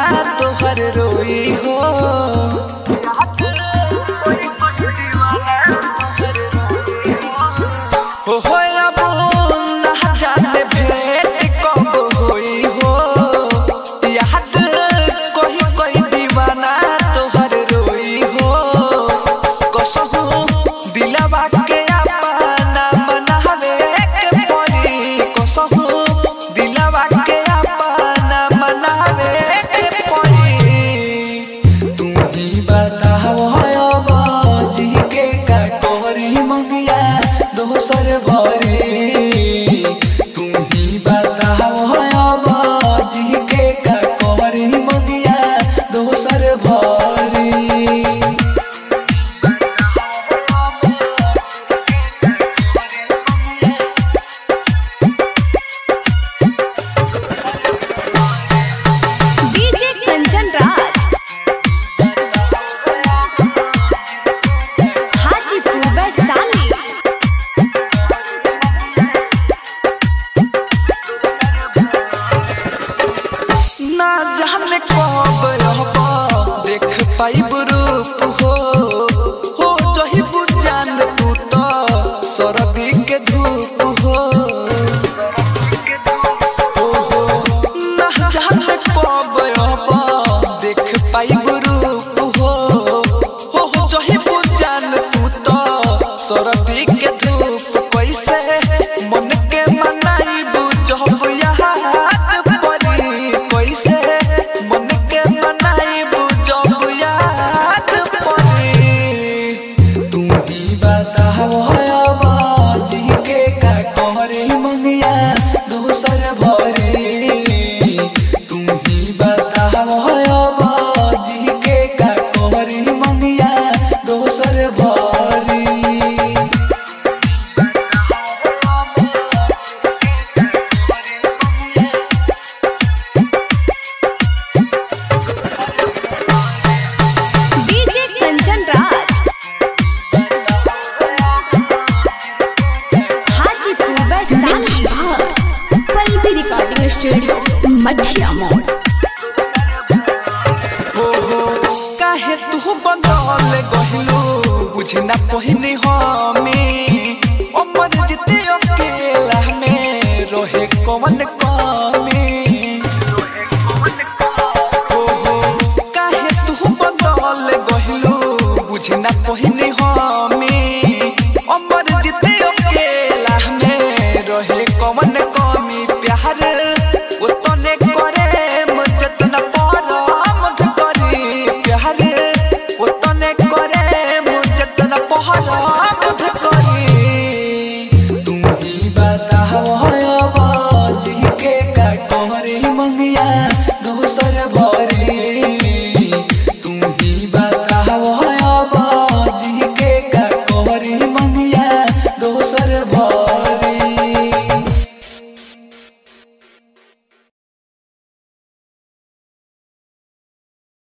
तोहर रोई हो। पाइब रूप हो जही बुझान तू तो सरदी के धूप हो ना जाने कब अब देख पाइब रूप हो जही बुझान तू तो सरदी के धूप कैसे मन के मनाइब जब याद पड़ी कैसे मन के मनाइब स्टूडियो मठिया मोड़। काहे तू बंदल गहिलू बुझी ना पहिनी हमें अमर जिते अकेला में रोहे कौन कमी काहे तू बंदल गहिलू बुझी ना पहिनी हमें अमर जिते अकेला में रोहे कौन